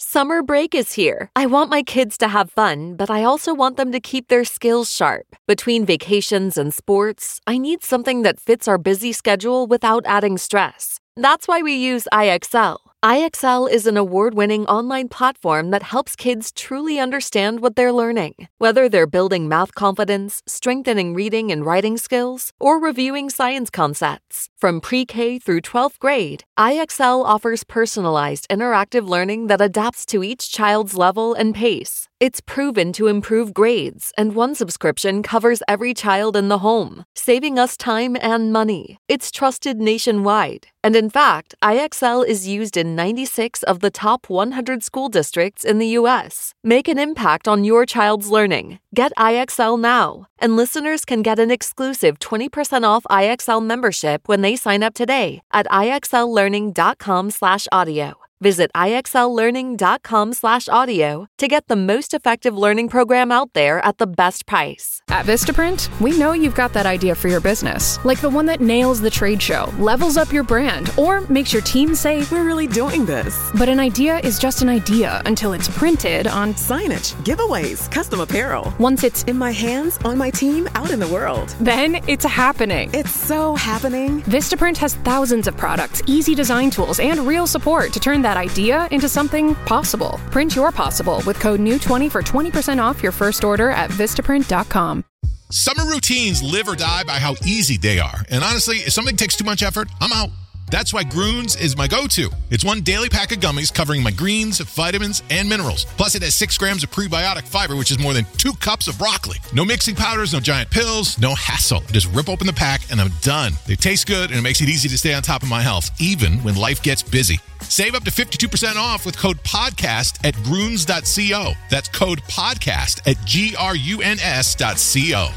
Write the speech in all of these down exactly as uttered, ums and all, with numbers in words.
Summer break is here. I want my kids to have fun, but I also want them to keep their skills sharp. Between vacations and sports, I need something that fits our busy schedule without adding stress. That's why we use I X L. I X L is an award-winning online platform that helps kids truly understand what they're learning. Whether they're building math confidence, strengthening reading and writing skills, or reviewing science concepts. From pre-K through twelfth grade, I X L offers personalized interactive learning that adapts to each child's level and pace. It's proven to improve grades, and one subscription covers every child in the home, saving us time and money. It's trusted nationwide. And in fact, I X L is used in ninety-six of the top one hundred school districts in the U S. Make an impact on your child's learning. Get I X L now. And listeners can get an exclusive twenty percent off I X L membership when they sign up today at ixllearning.com slash audio. Visit ixllearning.com slash audio to get the most effective learning program out there at the best price. At Vistaprint, we know you've got that idea for your business, like the one that nails the trade show, levels up your brand, or makes your team say, "We're really doing this." But an idea is just an idea until it's printed on signage, giveaways, custom apparel. Once it's in my hands, on my team, out in the world. Then it's happening. It's so happening. Vistaprint has thousands of products, easy design tools, and real support to turn that idea into something possible. Print your possible with code new twenty for twenty percent off your first order at vistaprint dot com. Summer routines live or die by how easy they are. And honestly, if something takes too much effort, I'm out. That's why Groones is my go-to. It's one daily pack of gummies covering my greens, vitamins, and minerals. Plus, it has six grams of prebiotic fiber, which is more than two cups of broccoli. No mixing powders, no giant pills, no hassle. Just rip open the pack, and I'm done. They taste good, and it makes it easy to stay on top of my health, even when life gets busy. Save up to fifty-two percent off with code PODCAST at groones dot co. That's code PODCAST at G R U N S dot co.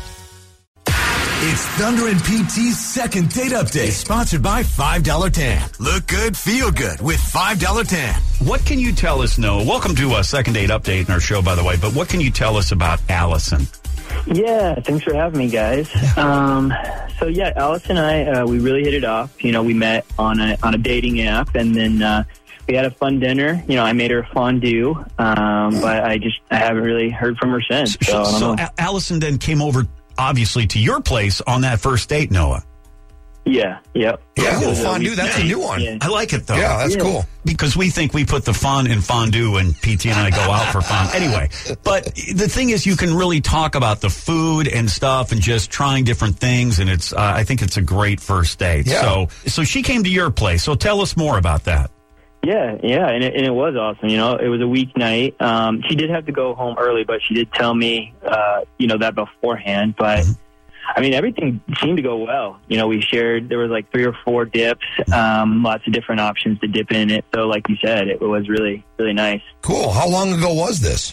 It's Thunder and P T's second date update, sponsored by five dollar Tan. Look good, feel good with five dollar Tan. What can you tell us, Noah? Welcome to a second date update in our show, by the way, but what can you tell us about Allison? Yeah, thanks for having me, guys. Um, so, yeah, Allison and I, uh, we really hit it off. You know, we met on a on a dating app, and then uh, we had a fun dinner. You know, I made her fondue, um, but I just I haven't really heard from her since. So, So, I don't so know. A- Allison then came over, obviously, to your place on that first date, Noah. Yeah, yep. Yeah, So, fondue, we- that's a new one. Yeah. I like it, though. Yeah, that's Yeah. cool. Because we think we put the fun in fondue and P T and I go out for fun. Anyway, but the thing is, you can really talk about the food and stuff and just trying different things. And it's, uh, I think it's a great first date. Yeah. So, so she came to your place. So tell us more about that. Yeah, yeah, and it, and it was awesome. You know, it was a weeknight. Um, she did have to go home early, but she did tell me, uh, you know, that beforehand. But I mean, everything seemed to go well. You know, we shared, there was like three or four dips, um, lots of different options to dip in it. So like you said, it was really, really nice. Cool. How long ago was this?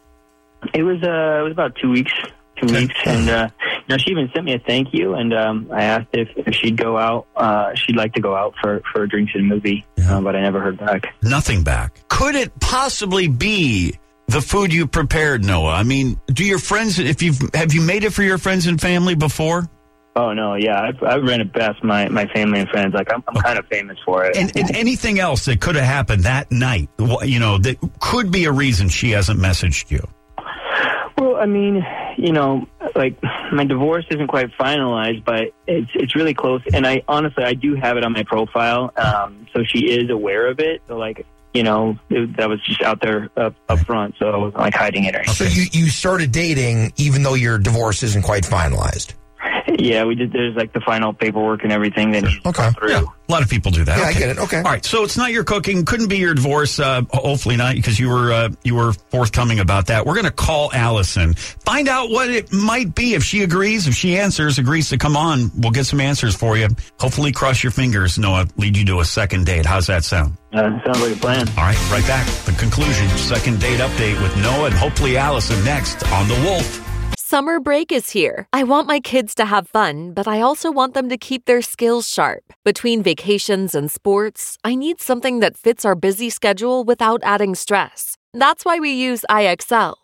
It was, uh, it was about two weeks, two Okay. weeks. And, uh, you know, she even sent me a thank you. And, um, I asked if, if she'd go out, uh, she'd like to go out for, for drinks and a movie, uh, but I never heard back. Nothing back. Could it possibly be the food you prepared, Noah? I mean, do your friends, if you've, have you made it for your friends and family before? Oh, no, yeah. I've, I've ran it past my, my family and friends. Like, I'm, I'm kind of famous for it. And, and anything else that could have happened that night, you know, that could be a reason she hasn't messaged you? Well, I mean, you know, like, my divorce isn't quite finalized, but it's it's really close. And I honestly, I do have it on my profile, um, so she is aware of it. So, like, you know, it, that was just out there up, up front, so I wasn't, like, hiding it or anything. So you, you started dating even though your divorce isn't quite finalized? Yeah, we did. There's, like, the final paperwork and everything that needs to Okay. go through. Yeah, a lot of people do that. Yeah, I Okay. get it. Okay. All right, so it's not your cooking, couldn't be your divorce. Uh, hopefully not, because you were uh, you were forthcoming about that. We're going to call Allison, find out what it might be. If she agrees, if she answers, agrees to come on, we'll get some answers for you. Hopefully, cross your fingers, Noah, lead you to a second date. How's that sound? Uh, sounds like a plan. All right, right back. The conclusion, second date update with Noah and hopefully Allison next on The Wolf. Summer break is here. I want my kids to have fun, but I also want them to keep their skills sharp. Between vacations and sports, I need something that fits our busy schedule without adding stress. That's why we use I X L.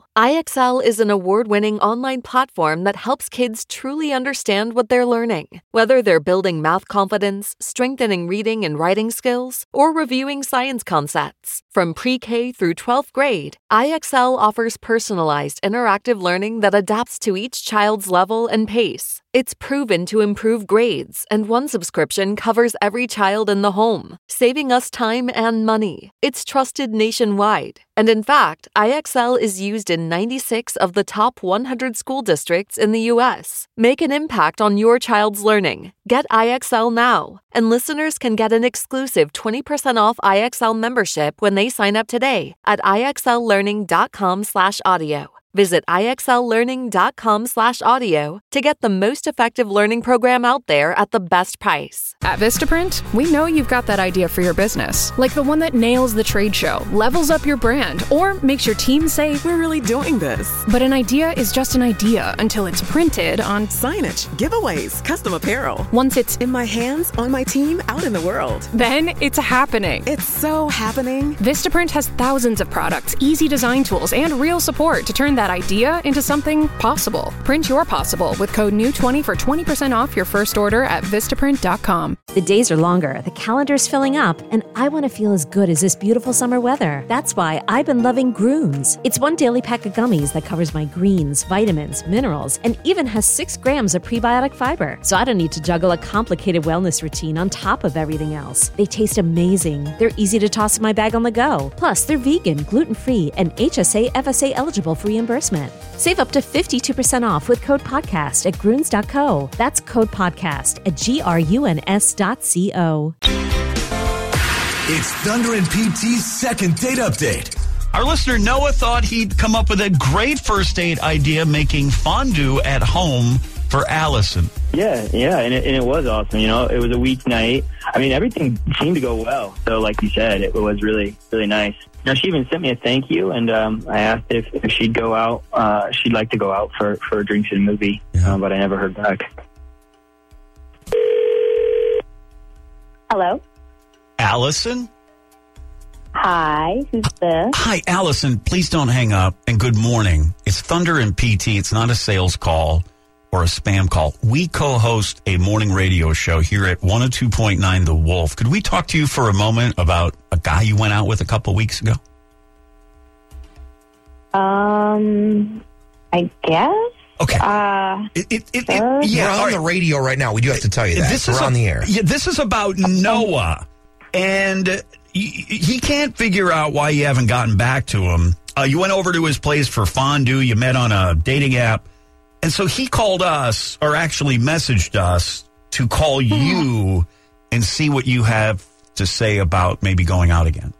I X L is an award-winning online platform that helps kids truly understand what they're learning. Whether they're building math confidence, strengthening reading and writing skills, or reviewing science concepts. From pre-K through twelfth grade, I X L offers personalized interactive learning that adapts to each child's level and pace. It's proven to improve grades, and one subscription covers every child in the home, saving us time and money. It's trusted nationwide. And in fact, I X L is used in ninety-six of the top one hundred school districts in the U S. Make an impact on your child's learning. Get I X L now. And listeners can get an exclusive twenty percent off I X L membership when they sign up today at ixllearning.com slash audio. Visit ixllearning.com slash audio to get the most effective learning program out there at the best price. At Vistaprint, we know you've got that idea for your business, like the one that nails the trade show, levels up your brand, or makes your team say, We're really doing this. But an idea is just an idea until it's printed on Signage, giveaways, custom apparel. Once it's In my hands, on my team, out in the world. then it's happening. It's so happening. Vistaprint has thousands of products, easy design tools, and real support to turn that idea into something possible. Print your possible with code new twenty for twenty percent off your first order at vistaprint dot com. The days are longer, the calendar's filling up, and I want to feel as good as this beautiful summer weather. That's why I've been loving Grooms. It's one daily pack of gummies that covers my greens, vitamins, minerals, and even has six grams of prebiotic fiber. So I don't need to juggle a complicated wellness routine on top of everything else. They taste amazing. They're easy to toss in my bag on the go. Plus, they're vegan, gluten-free, and H S A F S A eligible for reimbursement. Save up to fifty-two percent off with code podcast at grunes dot co. That's code podcast at G R U N S dot C O. It's Thunder and P T's second date update. Our listener Noah thought he'd come up with a great first date idea, making fondue at home for Allison. Yeah, yeah, and it, and it was awesome. You know, it was a weeknight. I mean, everything seemed to go well. So, like you said, it was really, really nice. Now, she even sent me a thank you, and um, I asked if, if she'd go out. Uh, she'd like to go out for, for drinks and a movie, Yeah. uh, but I never heard back. Hello. Allison? Hi, who's this? Hi, Allison. Please don't hang up, and good morning. It's Thunder and P T. It's not a sales call or a spam call. We co-host a morning radio show here at one oh two point nine The Wolf. Could we talk to you for a moment about a guy you went out with a couple weeks ago? Um, I guess. Okay. Uh, It, it, it, it- Sure. yeah, We're on all right. the radio right now. We do have to tell you that. This We're is on a- the air. Yeah, this is about Noah, and uh, he, he can't figure out why you haven't gotten back to him. Uh, you went over to his place for fondue. You met on a dating app, and so he called us, or actually messaged us, to call you and see what you have to say about maybe going out again.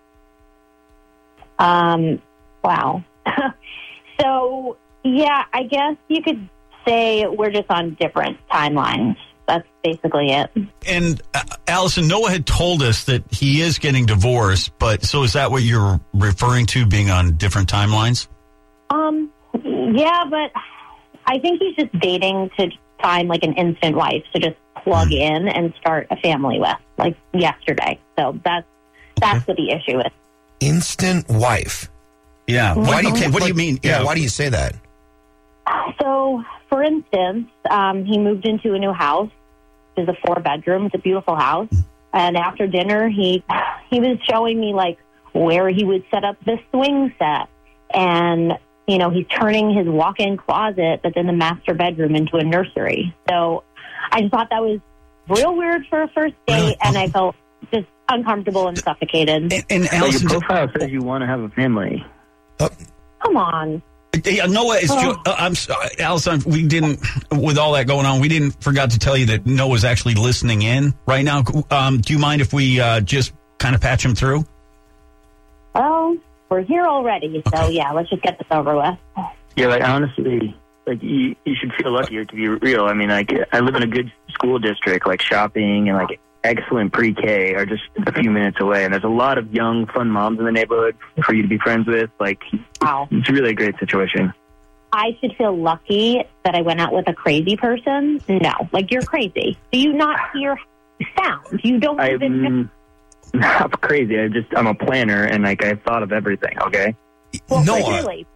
um, wow. So, yeah, I guess you could say we're just on different timelines. That's basically it. And uh, Allison, Noah had told us that he is getting divorced, but so is that what you're referring to, being on different timelines? Um, yeah, but I think he's just dating to find like an instant wife to just plug Hmm. in and start a family with, like yesterday. So that's that's what the issue is. Instant wife. Yeah. Why do you, okay, what do you like- mean? Yeah, why do you say that? So, for instance, um, he moved into a new house. It's a four bedroom. It's a beautiful house. And after dinner, he he was showing me like where he would set up the swing set, and you know he's turning his walk-in closet that's in the master bedroom into a nursery. So, I just thought that was real weird for a first date, and I felt just uncomfortable and suffocated. And, and So your Allison, profile says you want to have a family. Come on. Yeah, Noah is. Oh. Uh, I'm sorry, Allison. We didn't, with all that going on, we didn't forgot to tell you that Noah's actually listening in right now. Um, do you mind if we uh, just kind of patch him through? Well, we're here already, so Okay. yeah, let's just get this over with. Yeah, like honestly, like you, you should feel luckier to be real. I mean, like I live in a good school district, like shopping and like excellent pre-K are just a few minutes away, and there's a lot of young, fun moms in the neighborhood for you to be friends with. Like, Wow. it's really a great situation. I should feel lucky that I went out with a crazy person. No, like you're crazy. Do you not hear sound? You don't even. I'm not crazy. I just I'm a planner, and like I've thought of everything. Okay. Well, Noah, really,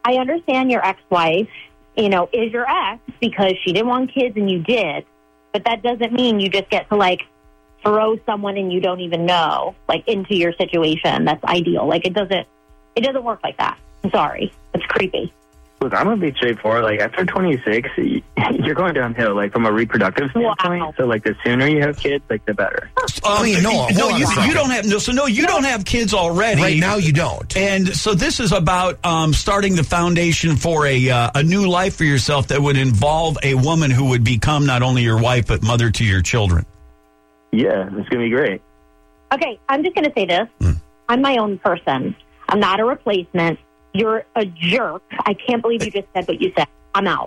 I understand your ex-wife, you know, is your ex because she didn't want kids and you did. But that doesn't mean you just get to, like, throw someone and you don't even know, like, into your situation. That's ideal. Like, it doesn't, it doesn't work like that. I'm sorry. It's creepy. Look, I'm going to be straightforward. Like, after twenty-six, you're going downhill, like, from a reproductive standpoint. Wow. So, like, the sooner you have kids, like, the better. Um, I mean, no, no you, you don't have, no, so no, you don't have kids already. Right now, you don't. And so this is about um, starting the foundation for a uh, a new life for yourself that would involve a woman who would become not only your wife, but mother to your children. Yeah, it's going to be great. Okay, I'm just going to say this. Mm. I'm my own person. I'm not a replacement. You're a jerk. I can't believe you just said what you said. I'm out.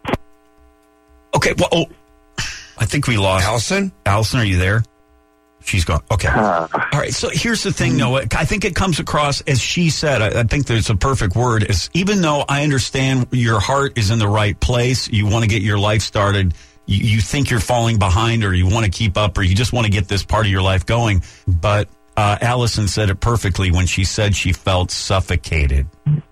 Okay, well, oh, I think we lost. Allison? Allison, are you there? She's gone. Okay. Uh, All right, so here's the thing, Noah. I think it comes across, as she said, I, I think there's a perfect word, is even though I understand your heart is in the right place, you want to get your life started, you, you think you're falling behind or you want to keep up or you just want to get this part of your life going, but Uh, Allison said it perfectly when she said she felt suffocated.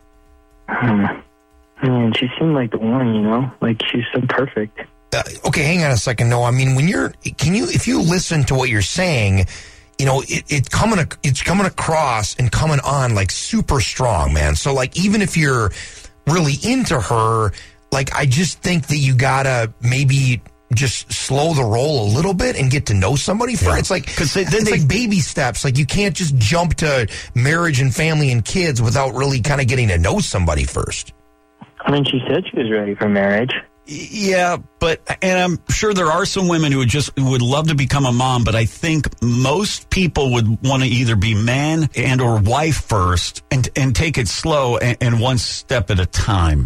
Hmm. Man, she seemed like the one, you know? Like, she's so perfect. Uh, okay, hang on a second, Noah. I mean, when you're, can you, if you listen to what you're saying, you know, it, it coming, it's coming across and coming on like super strong, man. So, like, even if you're really into her, like, I just think that you gotta maybe just slow the roll a little bit and get to know somebody first. Yeah. It's like, Cause they, it's they, like baby steps. Like, you can't just jump to marriage and family and kids without really kind of getting to know somebody first. I mean, she said she was ready for marriage. Yeah, but, and I'm sure there are some women who would just, would love to become a mom, but I think most people would want to either be man and or wife first and, and take it slow and, and one step at a time.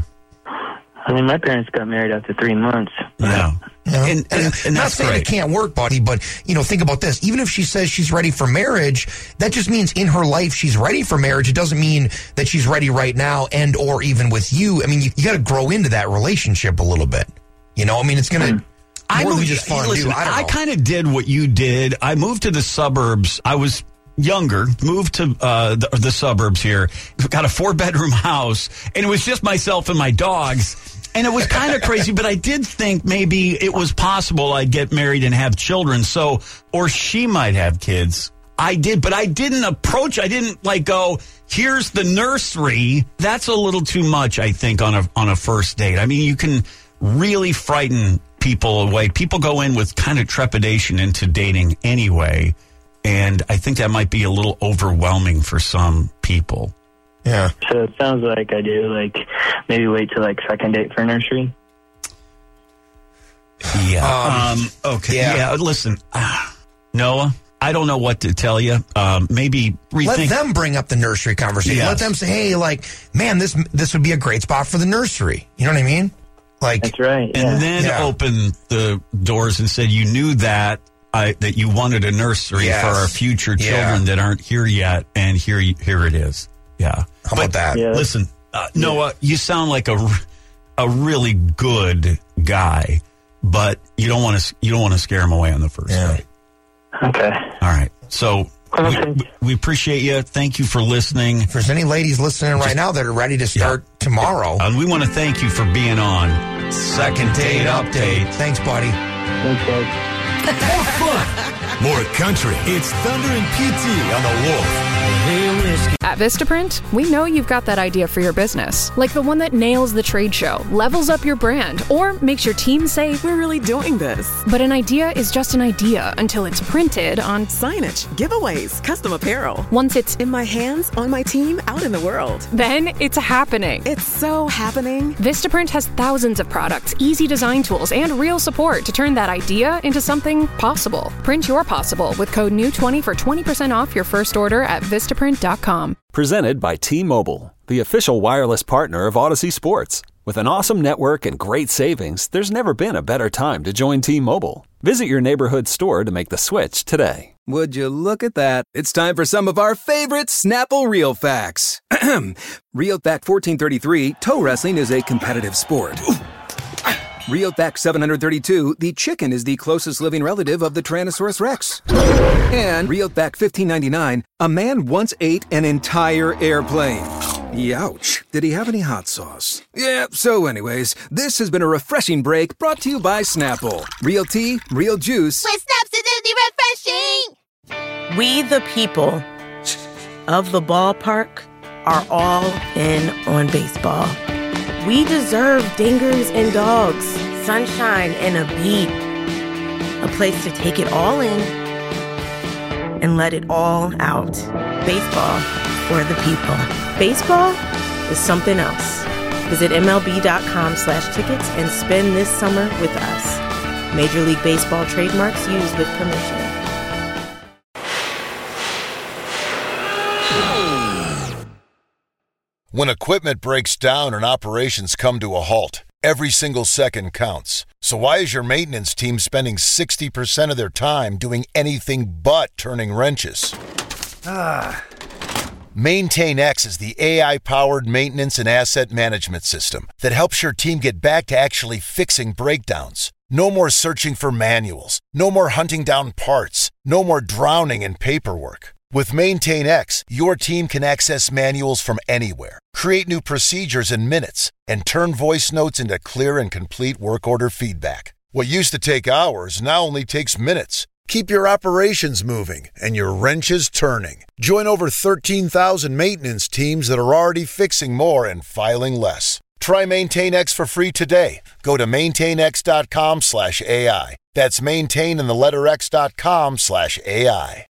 I mean, my parents got married after three months. Yeah. Yeah. And, and, and not saying great. It can't work, buddy, but, you know, think about this. Even if she says she's ready for marriage, that just means in her life she's ready for marriage. It doesn't mean that she's ready right now and or even with you. I mean, you, you got to grow into that relationship a little bit. You know, I mean, it's going to... Mm. I moved, just fun listen, I, I kind of did what you did. I moved to the suburbs. I was younger, moved to uh, the, the suburbs here, got a four-bedroom house, and it was just myself and my dogs. And it was kind of crazy, but I did think maybe it was possible I'd get married and have children. So, or she might have kids. I did, but I didn't approach, I didn't like go, here's the nursery. That's a little too much, I think, on a on a first date. I mean, you can really frighten people away. People go in with kind of trepidation into dating anyway. And I think that might be a little overwhelming for some people. Yeah. So it sounds like I do, like, maybe wait till, like, second date for nursery. Yeah. Um, um, okay. Yeah. yeah listen, uh, Noah, I don't know what to tell you. Um, maybe rethink. Let them bring up the nursery conversation. Yes. Let them say, hey, like, man, this this would be a great spot for the nursery. You know what I mean? Like, that's right. Yeah. And then yeah. open the doors and said you knew that. I, that you wanted a nursery yes. for our future children yeah. that aren't here yet, and here here it is. Yeah. How about that? Yeah. Listen, uh, Noah, you sound like a, a really good guy, but you don't want to you don't want to scare him away on the first yeah. date. Okay. All right. So we, we appreciate you. Thank you for listening. If there's any ladies listening right now that are ready to start yeah. tomorrow, and we want to thank you for being on Second Date Update. Thanks, buddy. Thanks, guys. More fun, more country. It's Thunder and P T on the Wolf. At Vistaprint, we know you've got that idea for your business, like the one that nails the trade show, levels up your brand, or makes your team say, we're really doing this. But an idea is just an idea until it's printed on signage, giveaways, custom apparel. Once it's in my hands, on my team, out in the world. Then it's happening. It's so happening. Vistaprint has thousands of products, easy design tools, and real support to turn that idea into something possible. Print your possible with code N E W twenty for twenty percent off your first order at Vistaprint dot com. Presented by T-Mobile, the official wireless partner of Odyssey Sports. With an awesome network and great savings, there's never been a better time to join T-Mobile. Visit your neighborhood store to make the switch today. Would you look at that? It's time for some of our favorite Snapple Real Facts. Real Fact fourteen thirty-three, toe wrestling is a competitive sport. Real Fact seven hundred thirty-two, the chicken is the closest living relative of the Tyrannosaurus Rex. And Real Fact fifteen ninety-nine, a man once ate an entire airplane. Youch. Did he have any hot sauce? Yeah, so anyways, this has been a refreshing break brought to you by Snapple. Real tea, real juice. With Snaps, it's refreshing! We the people of the ballpark are all in on baseball. We deserve dingers and dogs, sunshine and a beat. A place to take it all in and let it all out. Baseball for the people. Baseball is something else. Visit MLB.com slash tickets and spend this summer with us. Major League Baseball trademarks used with permission. When equipment breaks down and operations come to a halt, every single second counts. So why is your maintenance team spending sixty percent of their time doing anything but turning wrenches? Ah. MaintainX is the A I-powered maintenance and asset management system that helps your team get back to actually fixing breakdowns. No more searching for manuals. No more hunting down parts. No more drowning in paperwork. With MaintainX, your team can access manuals from anywhere, create new procedures in minutes, and turn voice notes into clear and complete work order feedback. What used to take hours now only takes minutes. Keep your operations moving and your wrenches turning. Join over thirteen thousand maintenance teams that are already fixing more and filing less. Try MaintainX for free today. Go to maintainx.com slash AI. That's maintain in the letter X dot com slash AI.